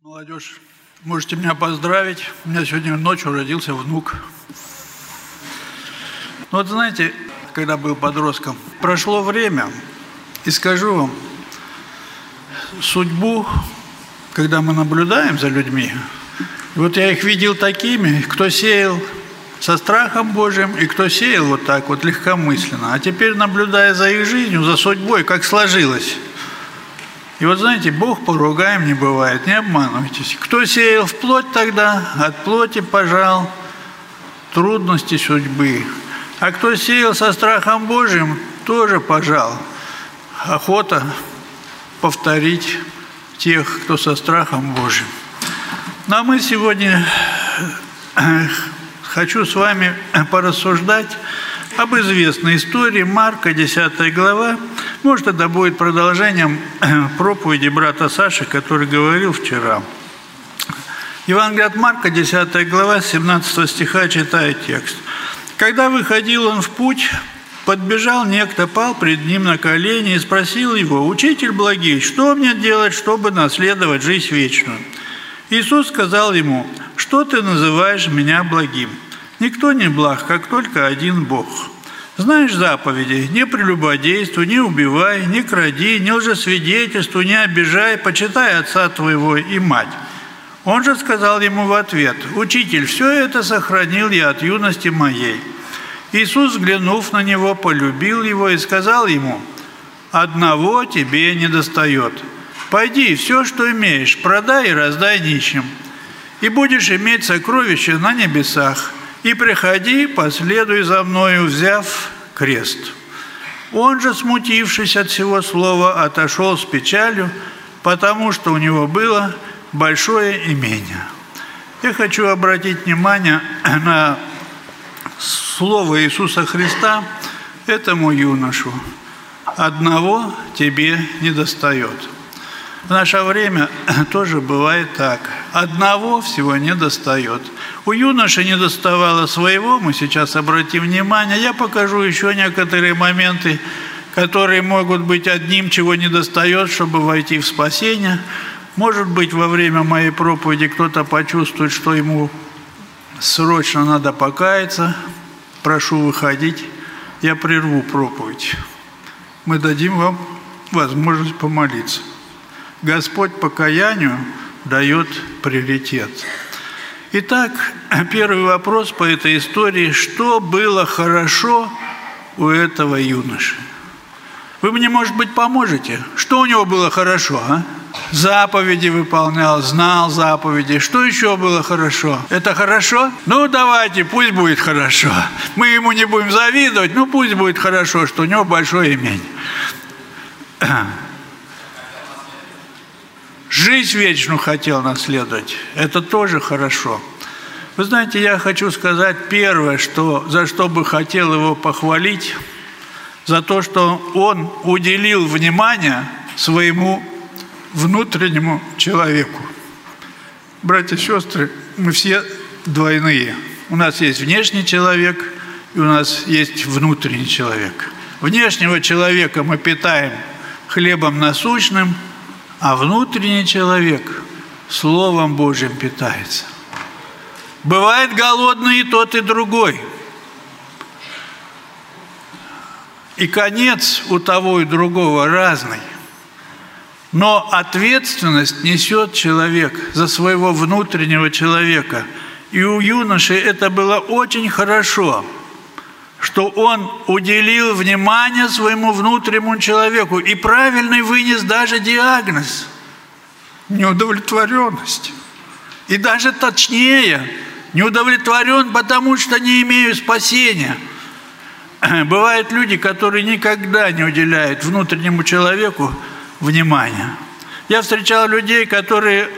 Молодежь, можете меня поздравить. У меня сегодня ночью родился внук. Ну вот знаете, когда был подростком, прошло время, и скажу вам, судьбу, когда мы наблюдаем за людьми, вот я их видел такими, кто сеял со страхом Божьим, и кто сеял вот так вот легкомысленно. А теперь, наблюдая за их жизнью, за судьбой, как сложилось. И вот знаете, Бог поругаем не бывает, не обманывайтесь. Кто сеял в плоть тогда, от плоти пожал трудности судьбы. А кто сеял со страхом Божьим, тоже пожал. Охота повторить тех, кто со страхом Божьим. Ну а мы сегодня хочу с вами порассуждать об известной истории Марка, 10 глава. Может, это будет продолжением проповеди брата Саши, который говорил вчера. Евангелие от Марка, 10 глава, 17 стиха, читаю текст. «Когда выходил он в путь, подбежал некто, пал пред ним на колени и спросил его: „Учитель благий, что мне делать, чтобы наследовать жизнь вечную?“ Иисус сказал ему: „Что ты называешь меня благим? Никто не благ, как только один Бог. Знаешь заповеди: не прелюбодействуй, не убивай, не кради, не лжесвидетельствуй, не обижай, почитай отца твоего и мать“. Он же сказал ему в ответ: „Учитель, все это сохранил я от юности моей“. Иисус, взглянув на него, полюбил его и сказал ему: „Одного тебе недостает. Пойди, все, что имеешь, продай и раздай нищим, и будешь иметь сокровища на небесах. И приходи, последуй за мною, взяв крест“. Он же, смутившись от всего слова, отошел с печалью, потому что у него было большое имение. Я хочу обратить внимание на слово Иисуса Христа этому юношу: „Одного тебе недостает“. В наше время тоже бывает так. Одного всего недостает. У юноши недоставало своего, мы сейчас обратим внимание. Я покажу еще некоторые моменты, которые могут быть одним, чего недостает, чтобы войти в спасение. Может быть, во время моей проповеди кто-то почувствует, что ему срочно надо покаяться. Прошу выходить, я прерву проповедь. Мы дадим вам возможность помолиться. Господь покаянию дает приоритет. Итак, первый вопрос по этой истории: что было хорошо у этого юноши? Вы мне, может быть, поможете? Что у него было хорошо, а? Заповеди выполнял, знал заповеди. Что еще было хорошо? Это хорошо? Ну, давайте, пусть будет хорошо. Мы ему не будем завидовать, но пусть будет хорошо, что у него большое имение. Жизнь вечную хотел наследовать. Это тоже хорошо. Вы знаете, я хочу сказать первое, за что бы хотел его похвалить, за то, что он уделил внимание своему внутреннему человеку. Братья и сестры, мы все двойные. У нас есть внешний человек, и у нас есть внутренний человек. Внешнего человека мы питаем хлебом насущным, а внутренний человек Словом Божьим питается. Бывает голодный и тот, и другой. И конец у того и другого разный. Но ответственность несет человек за своего внутреннего человека. И у юноши это было очень хорошо, что он уделил внимание своему внутреннему человеку и правильно вынес даже диагноз – неудовлетворенность. И даже точнее, не удовлетворен, потому что не имею спасения. Бывают люди, которые никогда не уделяют внутреннему человеку внимания. Я встречал людей, которые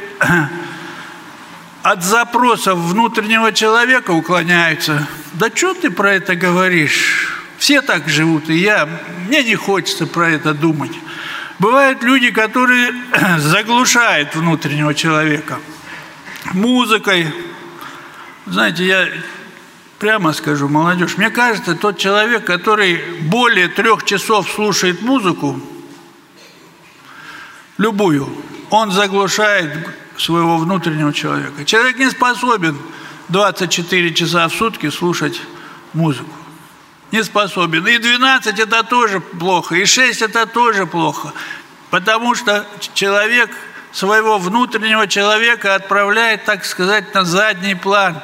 от запросов внутреннего человека уклоняются. Да что ты про это говоришь? Все так живут, и мне не хочется про это думать. Бывают люди, которые заглушают внутреннего человека музыкой. Знаете, я прямо скажу, молодежь, мне кажется, тот человек, который более 3 часов слушает музыку, любую, он заглушает своего внутреннего человека. Человек не способен 24 часа в сутки слушать музыку. Не способен. И 12 это тоже плохо, и 6 это тоже плохо. Потому что человек своего внутреннего человека отправляет, так сказать, на задний план.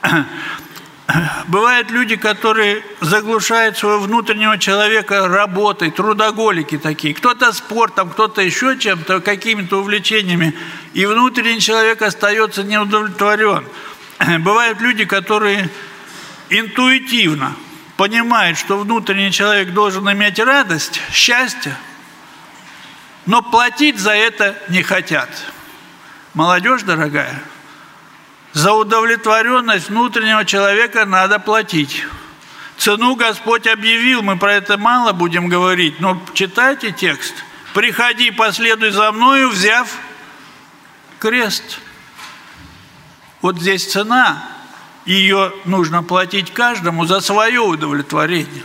Бывают люди, которые заглушают своего внутреннего человека работой, трудоголики такие. Кто-то спортом, кто-то еще чем-то, какими-то увлечениями. И внутренний человек остается неудовлетворен. Бывают люди, которые интуитивно понимают, что внутренний человек должен иметь радость, счастье, но платить за это не хотят. Молодежь дорогая, за удовлетворенность внутреннего человека надо платить. Цену Господь объявил, мы про это мало будем говорить, но читайте текст. «Приходи, последуй за мною, взяв крест». Вот здесь цена, ее нужно платить каждому за свое удовлетворение.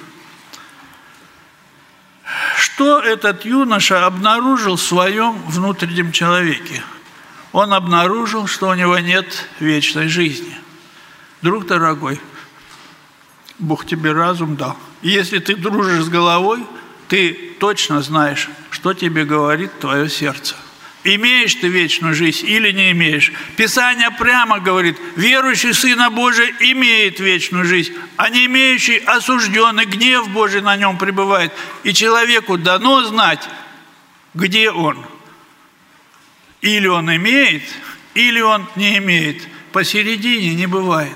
Что этот юноша обнаружил в своем внутреннем человеке? Он обнаружил, что у него нет вечной жизни. Друг дорогой, Бог тебе разум дал. И если ты дружишь с головой, ты точно знаешь, что тебе говорит твое сердце. Имеешь ты вечную жизнь или не имеешь? Писание прямо говорит, верующий Сына Божия имеет вечную жизнь, а не имеющий осужденный, гнев Божий на нем пребывает. И человеку дано знать, где он. Или он имеет, или он не имеет. Посередине не бывает.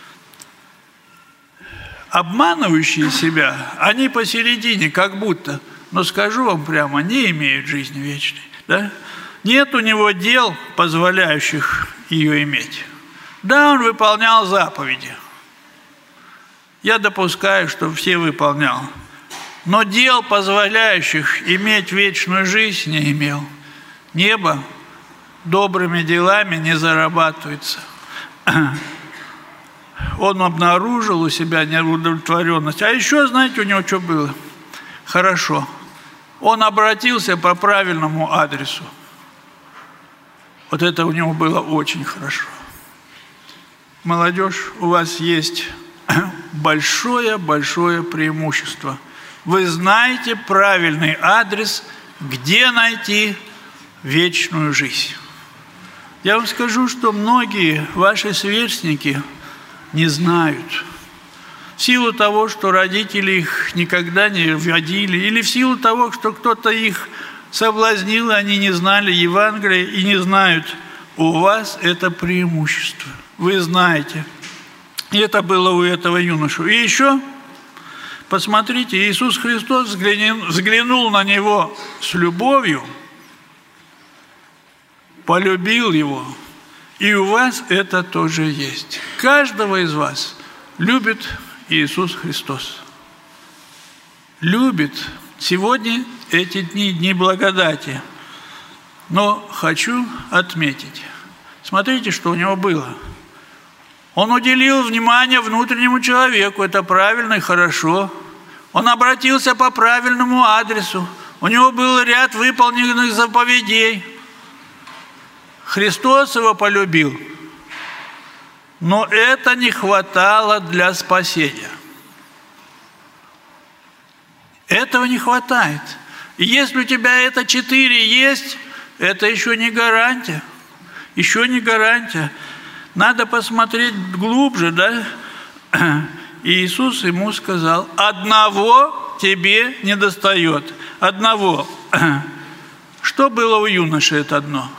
Обманывающие себя, они посередине, как будто, но скажу вам прямо, не имеют жизни вечной. Да? Нет у него дел, позволяющих ее иметь. Да, он выполнял заповеди. Я допускаю, что все выполнял. Но дел, позволяющих иметь вечную жизнь, не имел. Небо добрыми делами не зарабатывается. Он обнаружил у себя неудовлетворенность. А еще, знаете, у него что было? Хорошо. Он обратился по правильному адресу. Вот это у него было очень хорошо. Молодежь, у вас есть большое-большое преимущество. Вы знаете правильный адрес, где найти вечную жизнь. Я вам скажу, что многие ваши сверстники не знают. В силу того, что родители их никогда не водили, или в силу того, что кто-то их соблазнил, они не знали Евангелия и не знают. У вас это преимущество. Вы знаете. И это было у этого юноши. И еще, посмотрите, Иисус Христос взглянул на него с любовью, полюбил его. И у вас это тоже есть. Каждого из вас любит Иисус Христос. Любит. Сегодня эти дни благодати. Но хочу отметить. Смотрите, что у него было. Он уделил внимание внутреннему человеку. Это правильно и хорошо. Он обратился по правильному адресу. У него был ряд выполненных заповедей. Христос его полюбил. Но это не хватало для спасения. Этого не хватает. И если у тебя это 4 есть, это еще не гарантия. Еще не гарантия. Надо посмотреть глубже, да? И Иисус ему сказал, одного тебе не достает. Одного. Что было у юноши это одно?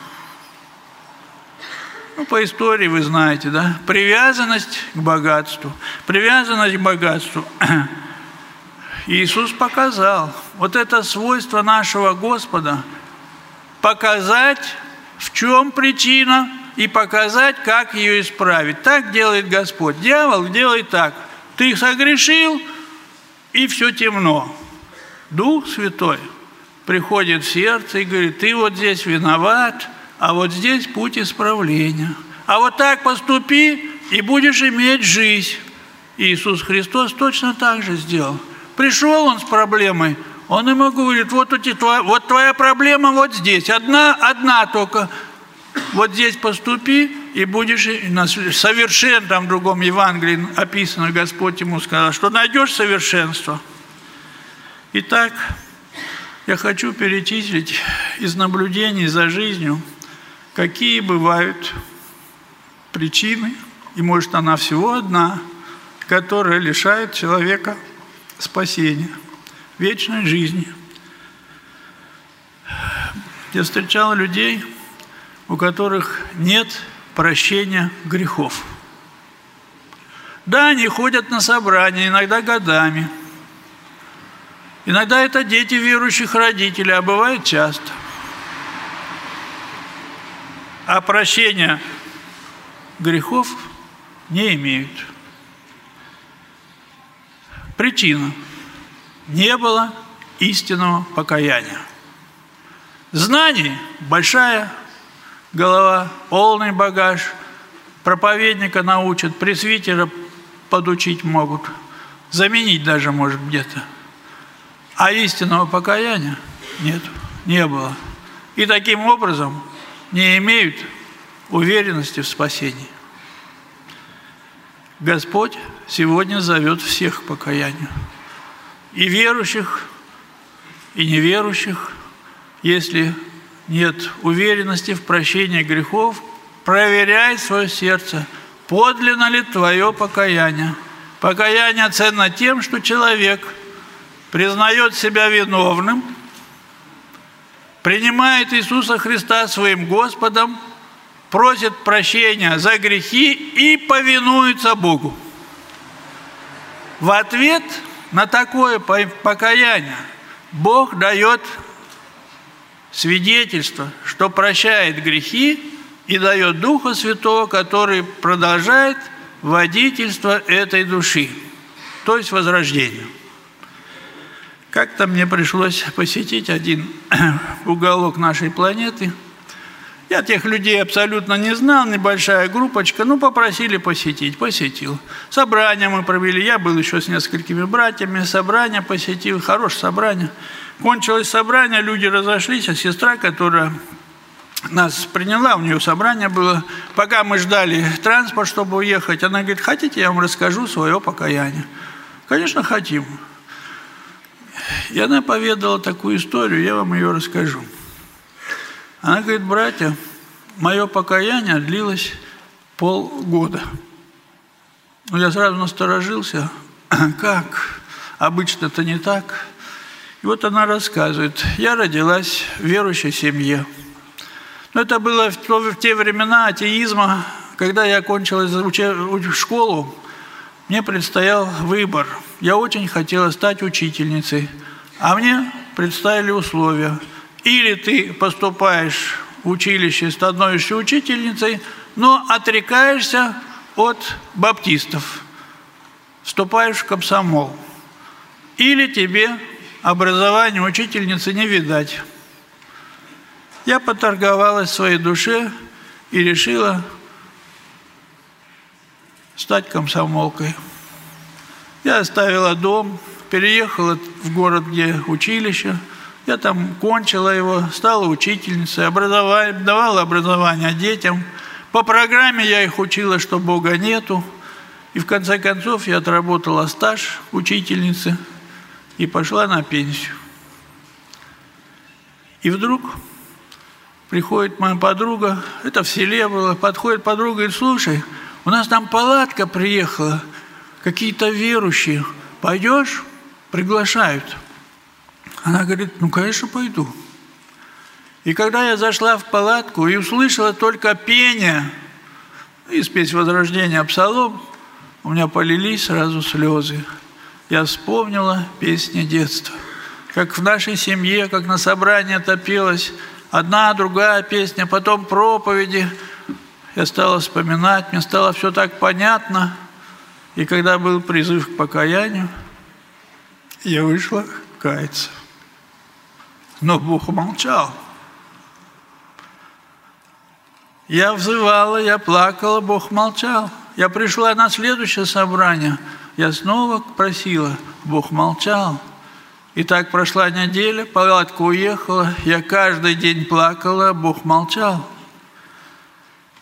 Ну, по истории вы знаете, да? Привязанность к богатству. Привязанность к богатству. Иисус показал. Вот это свойство нашего Господа. Показать, в чем причина, и показать, как ее исправить. Так делает Господь. Дьявол делает так. Ты согрешил, и все темно. Дух Святой приходит в сердце и говорит, ты вот здесь виноват, а вот здесь путь исправления. А вот так поступи, и будешь иметь жизнь. Иисус Христос точно так же сделал. Пришел он с проблемой, он ему говорит, вот твоя проблема вот здесь, одна только. вот здесь поступи, и будешь на совершенно там в другом Евангелии описано, Господь ему сказал, что найдешь совершенство. Итак, я хочу перечислить из наблюдений за жизнью, какие бывают причины, и может она всего одна, которая лишает человека спасения, вечной жизни. Я встречал людей, у которых нет прощения грехов. Да, они ходят на собрания, иногда годами. Иногда это дети верующих родителей, а бывает часто. А прощения грехов не имеют. Причина. Не было истинного покаяния. Знаний большая голова, полный багаж. Проповедника научат, пресвитера подучить могут. Заменить даже, может, где-то. А истинного покаяния нет, не было. И таким образом не имеют уверенности в спасении. Господь сегодня зовет всех к покаянию. И верующих, и неверующих. Если нет уверенности в прощении грехов, проверяй свое сердце, подлинно ли твое покаяние. Покаяние ценно тем, что человек признает себя виновным, принимает Иисуса Христа своим Господом, просит прощения за грехи и повинуется Богу. В ответ на такое покаяние Бог дает свидетельство, что прощает грехи и дает Духа Святого, который продолжает водительство этой души, то есть возрождение. Как-то мне пришлось посетить один уголок нашей планеты. Я тех людей абсолютно не знал, небольшая группочка, попросили посетить, посетил. Собрание мы провели, я был еще с несколькими братьями, собрание посетил, хорошее собрание. Кончилось собрание, люди разошлись, а сестра, которая нас приняла, у нее собрание было, пока мы ждали транспорт, чтобы уехать, она говорит, хотите, я вам расскажу свое покаяние? Конечно, хотим. И она поведала такую историю, я вам ее расскажу. Она говорит, братья, мое покаяние длилось полгода. Я сразу насторожился, как? Обычно это не так. И вот она рассказывает, я родилась в верующей семье. Но это было в те времена атеизма, когда я окончила школу, мне предстоял выбор. Я очень хотела стать учительницей, а мне представили условия. Или ты поступаешь в училище, становишься учительницей, но отрекаешься от баптистов, вступаешь в комсомол. Или тебе образование учительницы не видать. Я поторговалась в своей душе и решила стать комсомолкой. Я оставила дом, переехала в город, где училище. Я там кончила его, стала учительницей, давала образование детям. По программе я их учила, что Бога нету. И в конце концов я отработала стаж учительницы и пошла на пенсию. И вдруг приходит моя подруга, это в селе было, подходит подруга и говорит, слушай, у нас там палатка приехала, какие-то верующие, пойдешь? Приглашают. Она говорит, конечно, пойду. И когда я зашла в палатку и услышала только пение из «Песнь возрождения», псалом, у меня полились сразу слезы. Я вспомнила песни детства. Как в нашей семье, как на собрании это пелось, одна, другая песня, потом проповеди. Я стала вспоминать, мне стало все так понятно. И когда был призыв к покаянию, я вышла каяться. Но Бог молчал. Я взывала, я плакала, Бог молчал. Я пришла на следующее собрание, я снова просила, Бог молчал. И так прошла неделя, палатка уехала, я каждый день плакала, Бог молчал.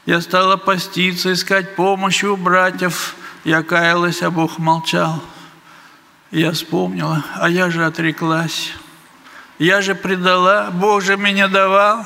Я стала поститься, искать помощи у братьев. Я каялась, а Бог молчал. Я вспомнила, а я же отреклась. Я же предала, Бог же меня давал.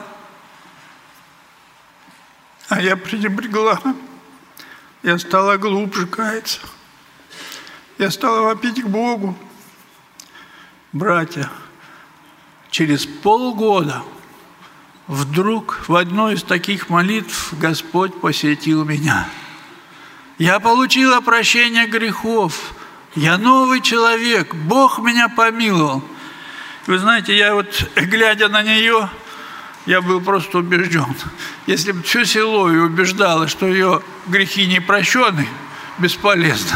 А я пренебрегла. Я стала глубже каяться. Я стала вопить к Богу. Братья, через полгода вдруг в одной из таких молитв Господь посетил меня. Я получила прощение грехов. Я новый человек. Бог меня помиловал. Вы знаете, я вот, глядя на нее, я был просто убежден. Если бы все село ее убеждало, что ее грехи не прощены, бесполезно.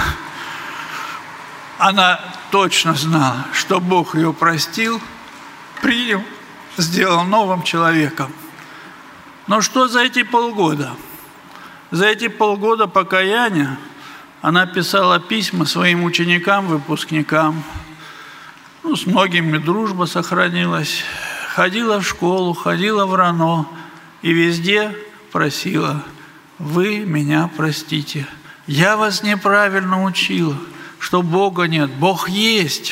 Она точно знала, что Бог ее простил, принял, сделал новым человеком. Но что за эти полгода? За эти полгода покаяния она писала письма своим ученикам, выпускникам. С многими дружба сохранилась. Ходила в школу, ходила в РАНО и везде просила: вы меня простите. Я вас неправильно учила, что Бога нет. Бог есть.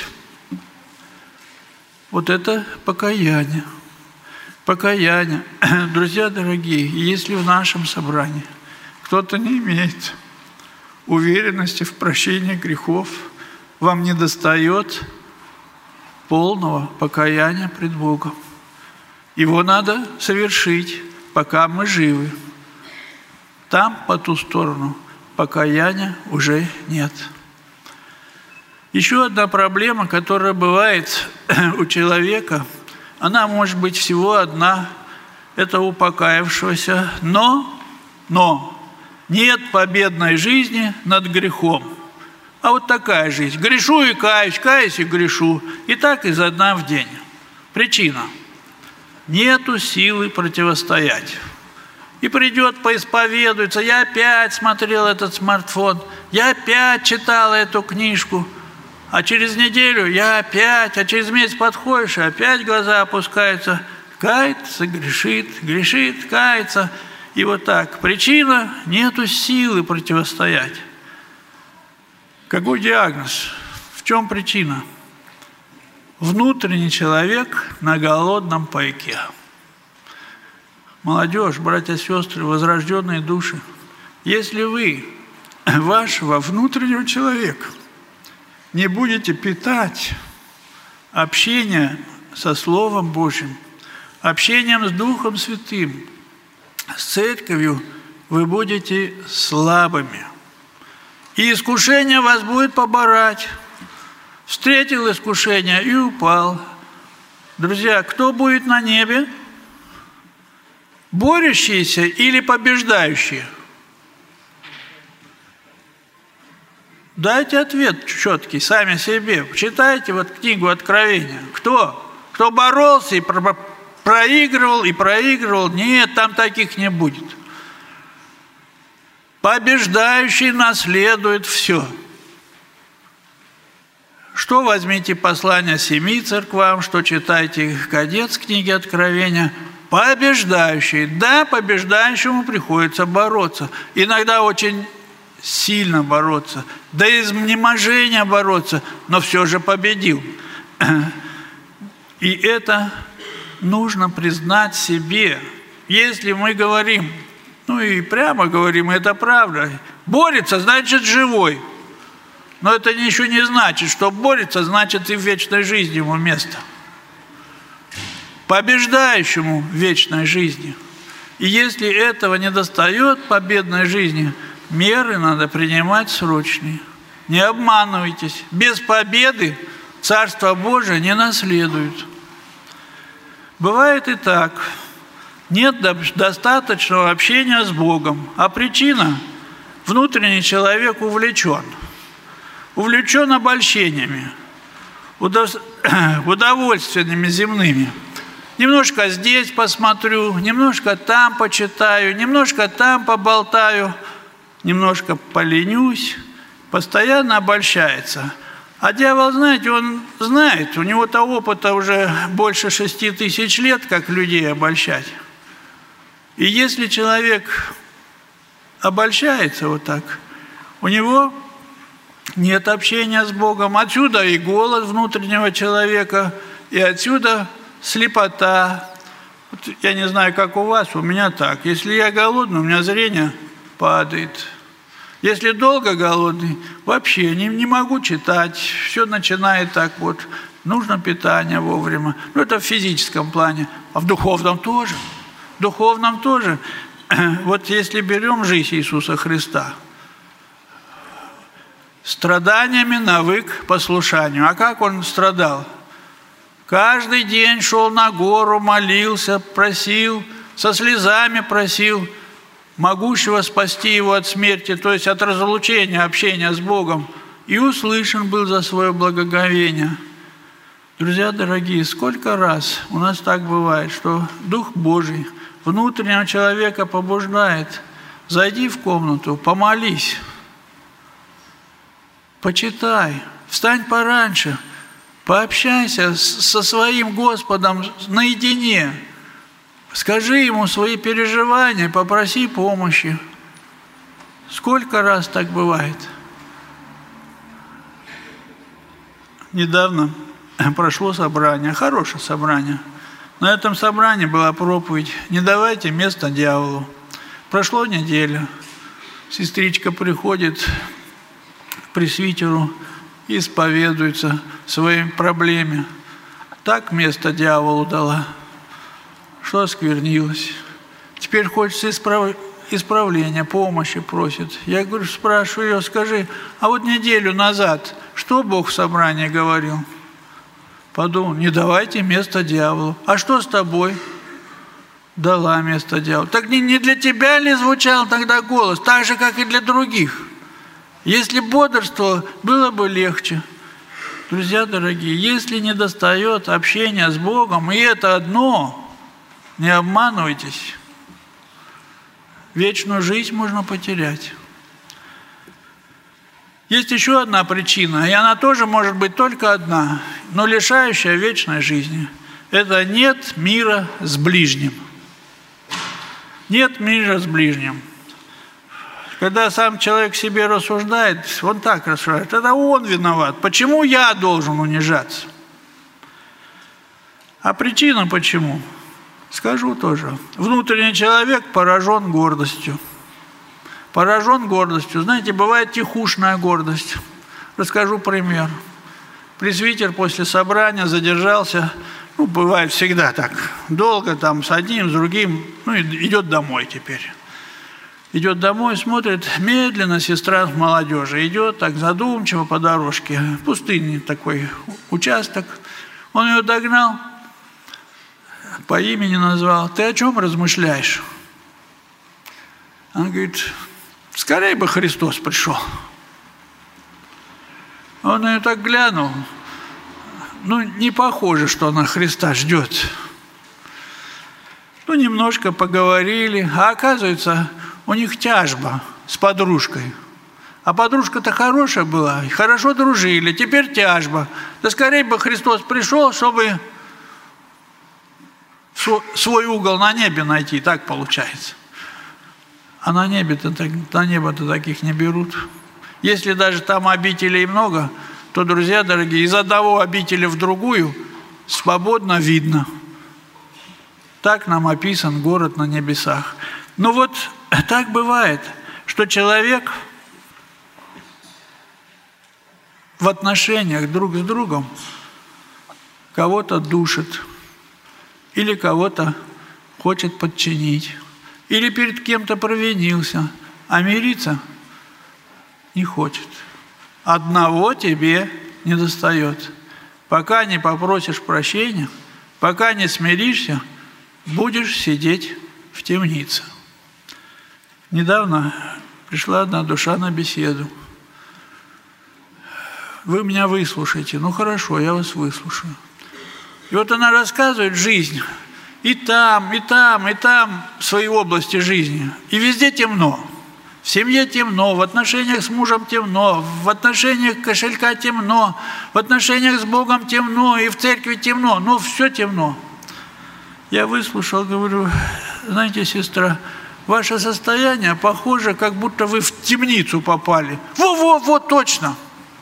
Вот это покаяние. Покаяние. Друзья дорогие, если в нашем собрании кто-то не имеет уверенности в прощении грехов, вам недостает полного покаяния пред Богом. Его надо совершить, пока мы живы. Там, по ту сторону, покаяния уже нет. Еще одна проблема, которая бывает у человека, она может быть всего одна, это у покаявшегося, но нет победной жизни над грехом. А вот такая жизнь. Грешу и каюсь, каюсь и грешу. И так изо дня в день. Причина. Нету силы противостоять. И придет, поисповедуется. Я опять смотрел этот смартфон. Я опять читал эту книжку. А через неделю я опять, а через месяц подходишь, и опять глаза опускаются. Кается, грешит, грешит, кается. И вот так. Причина – нету силы противостоять. Какой диагноз? В чем причина? Внутренний человек на голодном пайке. Молодежь, братья и сестры, возрожденные души, если вы вашего внутреннего человека не будете питать общением со Словом Божьим, общением с Духом Святым, с Церковью, вы будете слабыми. И искушение вас будет поборать. Встретил искушение и упал. Друзья, кто будет на небе? Борющиеся или побеждающие? Дайте ответ четкий, сами себе. Читайте вот книгу Откровения. Кто? Кто боролся и проигрывал? Нет, там таких не будет. Побеждающий наследует все. Что возьмите послание 7 церквам, что читайте конец книги Откровения. Побеждающий. Да, побеждающему приходится бороться. Иногда очень сильно бороться. До изнеможения бороться, но все же победил. И это нужно признать себе. Если мы говорим, и прямо говорим, это правда. Борется, значит, живой. Но это еще не значит, что борется, значит, и в вечной жизни ему место. Побеждающему в вечной жизни. И если этого не достает победной жизни, меры надо принимать срочные. Не обманывайтесь. Без победы Царство Божие не наследуют. Бывает и так. Нет достаточного общения с Богом. А причина – внутренний человек увлечен. Увлечен обольщениями, удовольствиями земными. Немножко здесь посмотрю, немножко там почитаю, немножко там поболтаю, немножко поленюсь, постоянно обольщается. А дьявол, знаете, он знает, у него-то опыта уже больше 6000 лет, как людей обольщать. И если человек обольщается вот так. У него нет общения с Богом. Отсюда и голод внутреннего человека, и отсюда слепота. Вот я не знаю, как у вас, у меня так. Если я голодный, у меня зрение падает. Если долго голодный, вообще не могу читать. Все начинает так вот. Нужно питание вовремя. Ну, это в физическом плане. А в духовном тоже. В духовном тоже. Вот если берем жизнь Иисуса Христа, страданиями навык к послушанию. А как Он страдал? Каждый день шел на гору, молился, просил, со слезами просил могущего спасти его от смерти, то есть от разлучения, общения с Богом, и услышан был за свое благоговение. Друзья дорогие, сколько раз у нас так бывает, что Дух Божий внутреннего человека побуждает: зайди в комнату, помолись, почитай, встань пораньше, пообщайся со своим Господом наедине, скажи Ему свои переживания, попроси помощи. Сколько раз так бывает? Недавно прошло собрание, хорошее собрание. На этом собрании была проповедь: не давайте место дьяволу. Прошло неделя. Сестричка приходит к пресвитеру, исповедуется в своей проблеме. Так место дьяволу дала, что осквернилась. Теперь хочется исправления, помощи просит. Я говорю, спрашиваю ее: скажи, а вот неделю назад что Бог в собрании говорил? Подумал: не давайте место дьяволу. А что с тобой? Дала место дьяволу. Так не для тебя ли звучал тогда голос? Так же, как и для других. Если бодрствовал, было бы легче. Друзья дорогие, если не достает общения с Богом, и это одно, не обманывайтесь, вечную жизнь можно потерять. Есть еще одна причина, и она тоже может быть только одна, но лишающая вечной жизни. Это нет мира с ближним. Нет мира с ближним. Когда сам человек себе рассуждает, он так рассуждает: это он виноват. Почему я должен унижаться? А причина почему? Скажу тоже. Внутренний человек поражен гордостью. Поражен гордостью. Знаете, бывает тихушная гордость. Расскажу пример. Пресвитер после собрания задержался, бывает всегда так, долго там с одним, с другим, идет домой теперь. Идет домой, смотрит, медленно сестра молодежи идет, так задумчиво по дорожке, пустынный такой участок. Он ее догнал, по имени назвал: ты о чем размышляешь? Она говорит: скорее бы Христос пришел. Он ее так глянул, не похоже, что она Христа ждет. Немножко поговорили, а оказывается, у них тяжба с подружкой. А подружка-то хорошая была, хорошо дружили, теперь тяжба. Да скорее бы Христос пришел, чтобы свой угол на небе найти, так получается. А на небо-то таких не берут. Если даже там обителей много, то, друзья дорогие, из одного обители в другую свободно видно. Так нам описан город на небесах. Так бывает, что человек в отношениях друг с другом кого-то душит, или кого-то хочет подчинить, или перед кем-то провинился, а мириться не хочет. Одного тебе не достает. Пока не попросишь прощения, пока не смиришься, будешь сидеть в темнице. Недавно пришла одна душа на беседу. Вы меня выслушаете. Хорошо, я вас выслушаю. И вот она рассказывает жизнь. И там, и там, и там в своей области жизни. И везде темно. В семье темно, в отношениях с мужем темно, в отношениях кошелька темно, в отношениях с Богом темно, и в церкви темно. Все темно. Я выслушал, говорю: знаете, сестра, ваше состояние похоже, как будто вы в темницу попали. Во, точно.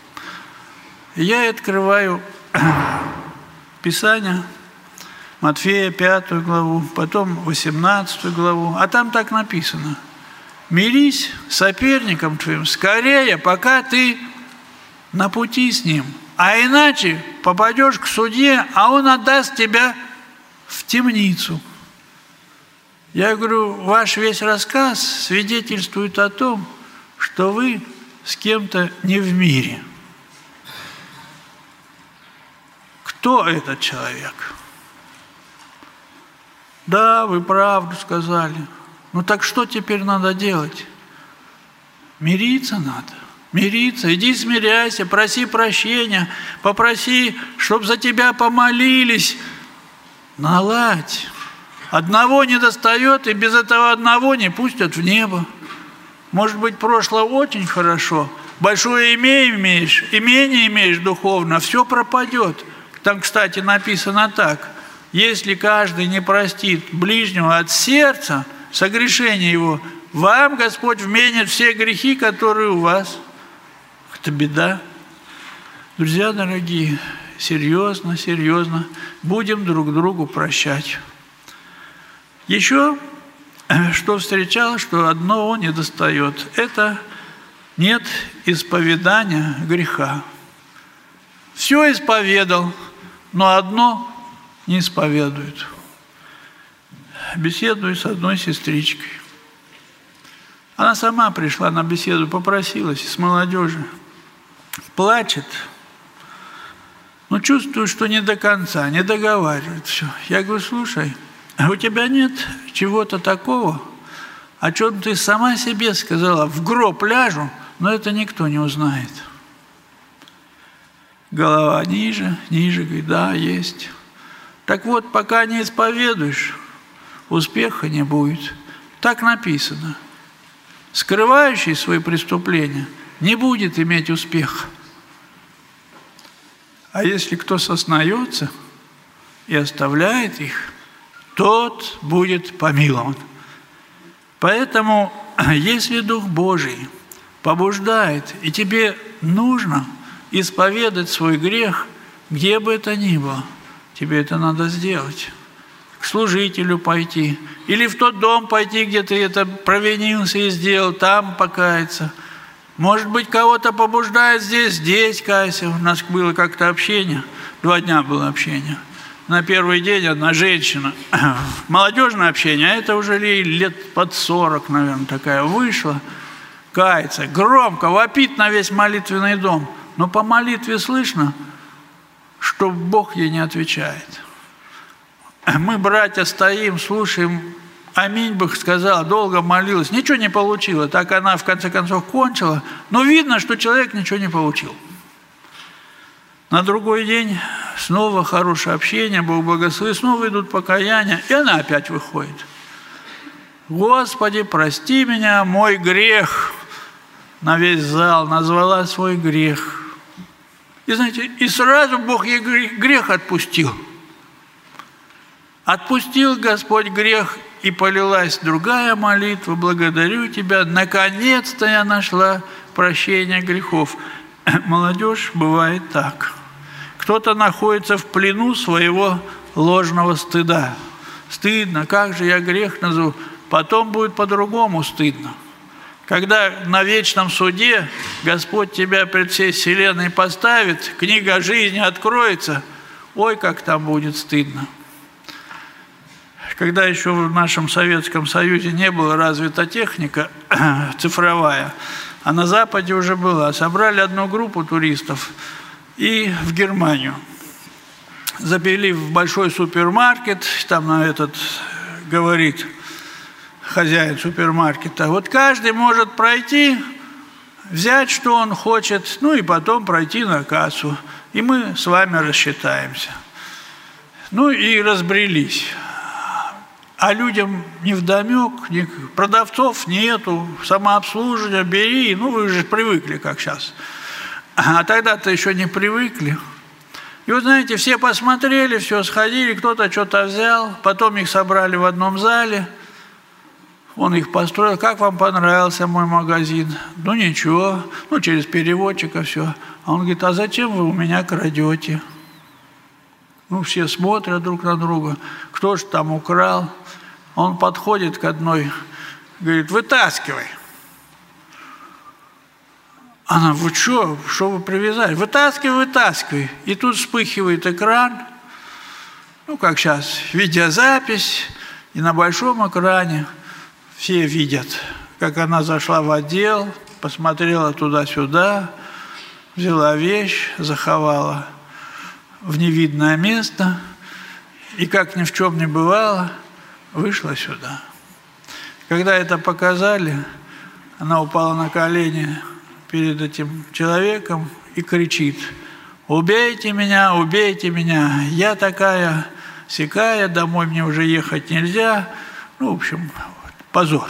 Я открываю Писание, Матфея 5 главу, потом 18 главу, а там так написано: «Мирись с соперником твоим скорее, пока ты на пути с ним, а иначе попадешь к судье, а он отдаст тебя в темницу». Я говорю, ваш весь рассказ свидетельствует о том, что вы с кем-то не в мире. Кто этот человек? Да, вы правду сказали. Ну так что теперь надо делать? Мириться надо. Мириться. Иди смиряйся, проси прощения, попроси, чтобы за тебя помолились. Наладь. Одного не достает, и без этого одного не пустят в небо. Может быть, прошлое очень хорошо, большое имение имеешь духовно, все пропадет. Там, кстати, написано так: если каждый не простит ближнего от сердца, согрешение его, вам Господь вменит все грехи, которые у вас. Это беда. Друзья дорогие, серьезно, будем друг другу прощать. Еще что встречал, что одного не достает. Это нет исповедания греха. Все исповедал, но одно не исповедует. Беседую с одной сестричкой. Она сама пришла на беседу, попросилась с молодежи. Плачет. Но чувствую, что не до конца, не договаривает все. Я говорю, слушай, а у тебя нет чего-то такого, о чем ты сама себе сказала, в гроб ляжу, но это никто не узнает. Голова ниже, говорит, да, есть. Так вот, пока не исповедуешь, успеха не будет. Так написано. Скрывающий свои преступления не будет иметь успеха. А если кто сознается и оставляет их, тот будет помилован. Поэтому, если Дух Божий побуждает, и тебе нужно исповедать свой грех, где бы это ни было, тебе это надо сделать. К служителю пойти, или в тот дом пойти, где ты это провинился и сделал, там покаяться. Может быть, кого-то побуждает здесь кайся. У нас было как-то общение, 2 дня было общение. На первый день одна женщина, молодежное общение, а это уже лет под 40, наверное, такая, вышла, кается, громко вопит на весь молитвенный дом. Но по молитве слышно, что Бог ей не отвечает. Мы, братья, стоим, слушаем, аминь, Бог сказал, долго молилась, ничего не получила. Так она, в конце концов, кончила, но видно, что человек ничего не получил. На другой день снова хорошее общение, Бог благословит, снова идут покаяния, и она опять выходит. Господи, прости меня, мой грех, на весь зал назвала свой грех. И знаете, и сразу Бог ей грех отпустил. Отпустил Господь грех, и полилась другая молитва, благодарю Тебя, наконец-то я нашла прощение грехов. Молодежь бывает так. Кто-то находится в плену своего ложного стыда. Стыдно, как же я грех назову? Потом будет по-другому стыдно. Когда на вечном суде Господь тебя пред всей вселенной поставит, книга жизни откроется, ой, как там будет стыдно. Когда еще в нашем Советском Союзе не была развита техника цифровая, а на Западе уже была, собрали одну группу туристов и в Германию. Забили в большой супермаркет, там на этот говорит хозяин супермаркета, вот каждый может пройти, взять, что он хочет, ну и потом пройти на кассу, и мы с вами рассчитаемся. Ну и разбрелись. А людям невдомек, продавцов нету, самообслуживание, бери, ну вы же привыкли, как сейчас. А тогда-то еще не привыкли. И вот знаете, все посмотрели, все сходили, кто-то что-то взял, потом их собрали в одном зале. Он их построил. Как вам понравился мой магазин? Ну, ничего. Ну, через переводчика все. А он говорит, а зачем вы у меня крадете? Ну, все смотрят друг на друга. Кто же там украл? Он подходит к одной, говорит, вытаскивай. Она, вы что вы привязали? Вытаскивай, вытаскивай. И тут вспыхивает экран, ну, как сейчас, видеозапись, и на большом экране все видят, как она зашла в отдел, посмотрела туда-сюда, взяла вещь, заховала в невидное место, и как ни в чем не бывало, вышла сюда. Когда это показали, она упала на колени перед этим человеком и кричит, убейте меня, я такая сякая, домой мне уже ехать нельзя. Ну, в общем, позор.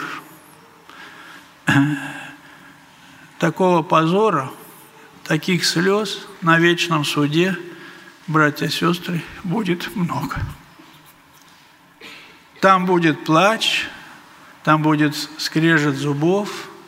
Такого позора, таких слез на вечном суде, братья и сестры, будет много. Там будет плач, там будет скрежет зубов,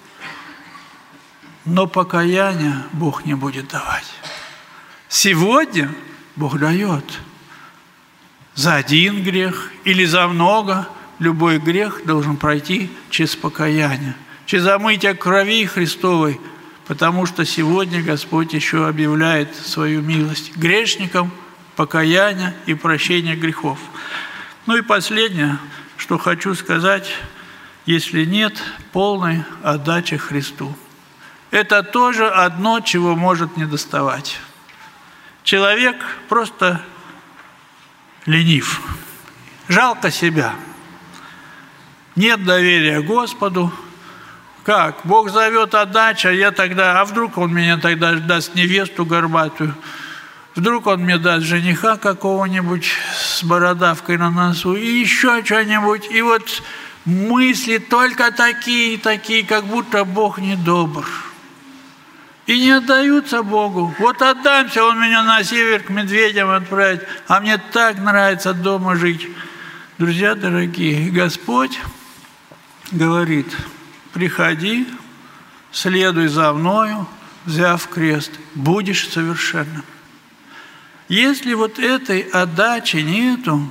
но покаяния Бог не будет давать. Сегодня Бог дает за один грех или за много. Любой грех должен пройти через покаяние, через омытие крови Христовой, потому что сегодня Господь еще объявляет свою милость грешникам, покаяние и прощение грехов. Ну и последнее, что хочу сказать, если нет полной отдачи Христу. Это тоже одно, чего может не доставать. Человек просто ленив, жалко себя. Нет доверия Господу. Как? Бог зовет отдача, а вдруг Он меня тогда даст невесту горбатую, вдруг Он мне даст жениха какого-нибудь с бородавкой на носу, и еще что-нибудь. И вот мысли только такие, как будто Бог недобр. И не отдаются Богу. Вот отдамся, Он меня на север к медведям отправит, а мне так нравится дома жить. Друзья дорогие, Господь говорит, приходи, следуй за мною, взяв крест, будешь совершенным. Если вот этой отдачи нету,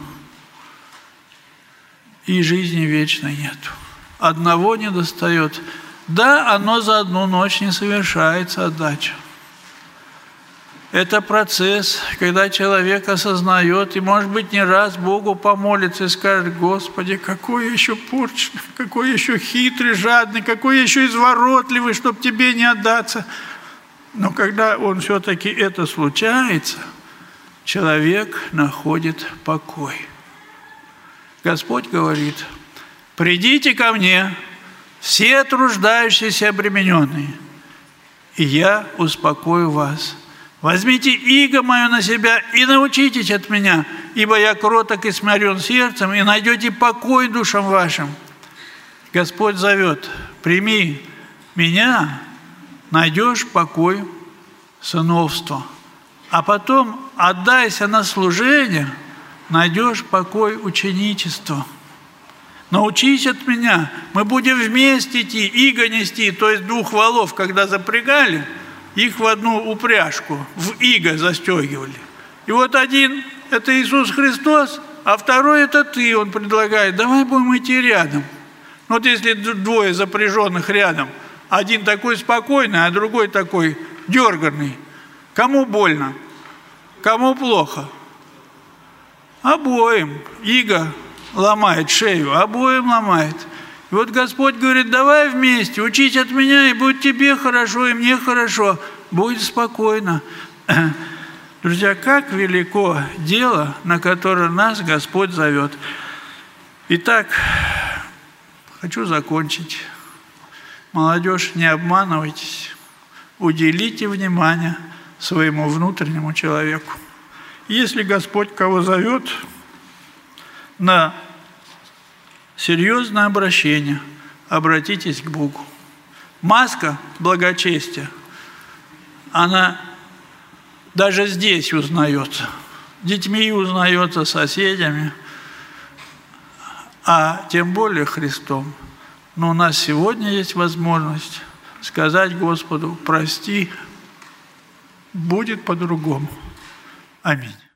и жизни вечной нету. Одного недостает. Да, оно за одну ночь не совершается, отдача. Это процесс, когда человек осознает, и, может быть, не раз Богу помолится и скажет, Господи, какой я еще порченный, какой я еще хитрый, жадный, какой я еще изворотливый, чтобы Тебе не отдаться. Но когда он все-таки это случается, человек находит покой. Господь говорит, придите ко мне, все труждающиеся и обремененные, и я успокою вас. Возьмите иго мое на себя и научитесь от меня, ибо я кроток и смирен сердцем, и найдете покой душам вашим. Господь зовет, прими меня, найдешь покой сыновства, а потом отдайся на служение, найдешь покой ученичества. Научись от меня, мы будем вместе идти, иго нести, то есть 2 волов, когда запрягали, их в одну упряжку, в иго застегивали. И вот один – это Иисус Христос, а второй – это ты. Он предлагает, давай будем идти рядом. Вот если 2 запряженных рядом, один такой спокойный, а другой такой дерганный, кому больно? Кому плохо? Обоим. Иго ломает шею, обоим ломает. И вот Господь говорит, давай вместе, учись от меня, и будет тебе хорошо, и мне хорошо, будет спокойно. Друзья, как велико дело, на которое нас Господь зовет. Итак, хочу закончить. Молодежь, не обманывайтесь, уделите внимание своему внутреннему человеку. Если Господь кого зовет на серьезное обращение, обратитесь к Богу. Маска благочестия, она даже здесь узнается. Детьми узнается, соседями, а тем более Христом. Но у нас сегодня есть возможность сказать Господу: прости, будет по-другому. Аминь.